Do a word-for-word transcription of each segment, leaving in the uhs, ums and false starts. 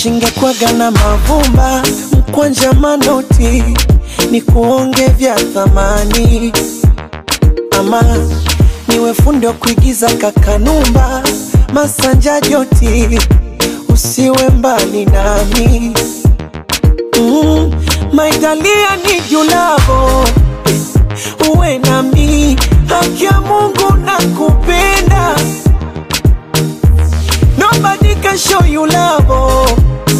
Shingekwaga na mavumba, mkwanja manoti, ni kuonge vya thamani. Ama niwe fundi wa kuigiza kakanumba, masanja joti, usiwe mbali nami. Mm, maitalia ni julavo, uwe nami, haki ya Mungu nakupenda. Nobody can show you love,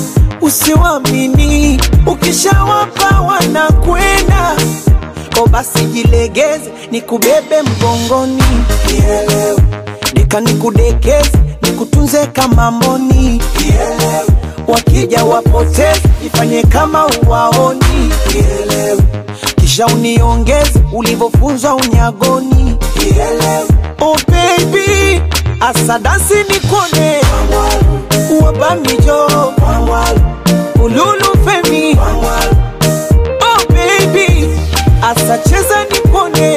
usiwamini, ukishawapa wanakwenda. O basi jilegeze, nikubebe mgongoni, nielewe. Nika nikudekeze, nikutunze kama mboni, nielewe. Wakija wapoteze, nifanye kama uwaoni, nielewe. Kisha uniongeze, ulivofunzwa unyagoni, nielewe. Oh baby, asa dansi nikone, uwabamijo, ululu femi. Oh baby, asa cheza nikone,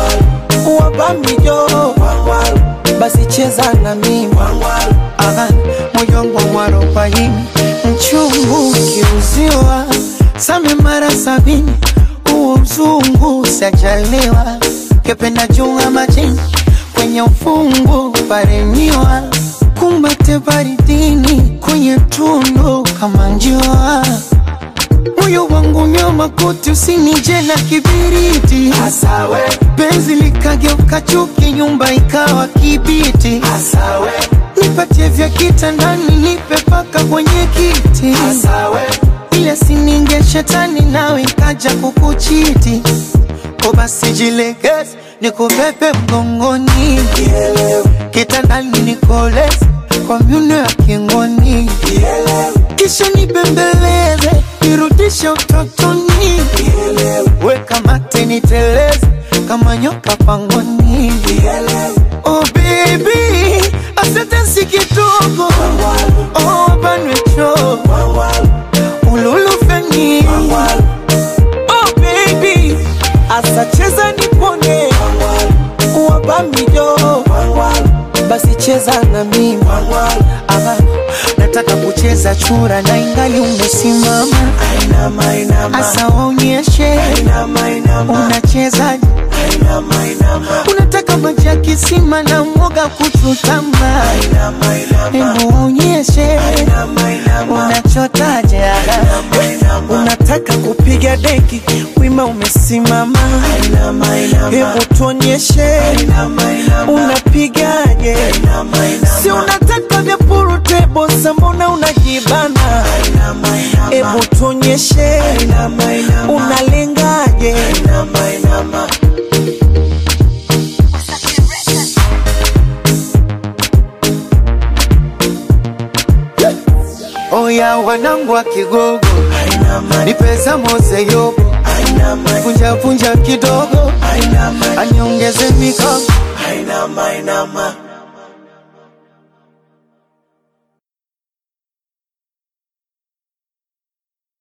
uwabamijo, basi cheza na mimi. Aha, moyo wangu warobaini, mchungu kiuziwa, same mara sabini, uo mzungu sajalewa. Kependa junga majini, kwenye ufungu paremiwa. Kumbate baridini, kwenye tundu kama njua. Moyo wangu nyoma kuti, usinije na kibiriti. Asawe penzi likageuka chuki, nyumba ikawa kibiti. Asawe nipatie vya kitandani, nipe paka kwenye kiti. Asawe ile sininge shetani, nawe ikaja kukuchiti. O basi jilegeze, nikubebe mgongoni, kitandani nikoleze, kwa miuno ya kingoni. Kisha nibembeleze, nirudishe utotoni. Weka mate niteleze, kama nyoka pangoni. Oh baby, asante si kidogo, oh banwecho, ululu feni. Oh baby, asa cheza nipone, uwabamijo, basi cheza na mimi. Aha, nataka kucheza chura na ingali umesimama. Ainama, ainama. Asa waonyeshe, unacheza. Unataka maji ya kisima na mwoga kuchutama. Hebu waonyeshe, unachotaje. Unataka kupiga deki, wima umesimama. Hebu tuonyeshe, unapigaje. Si unataka vya purutebo, mbona unajibana. Hebu tuonyeshe, unalengaje. Oya wanangu wa Kigogo, ni pesa mose yobo. Punja punja kidogo, aniongeze mikono.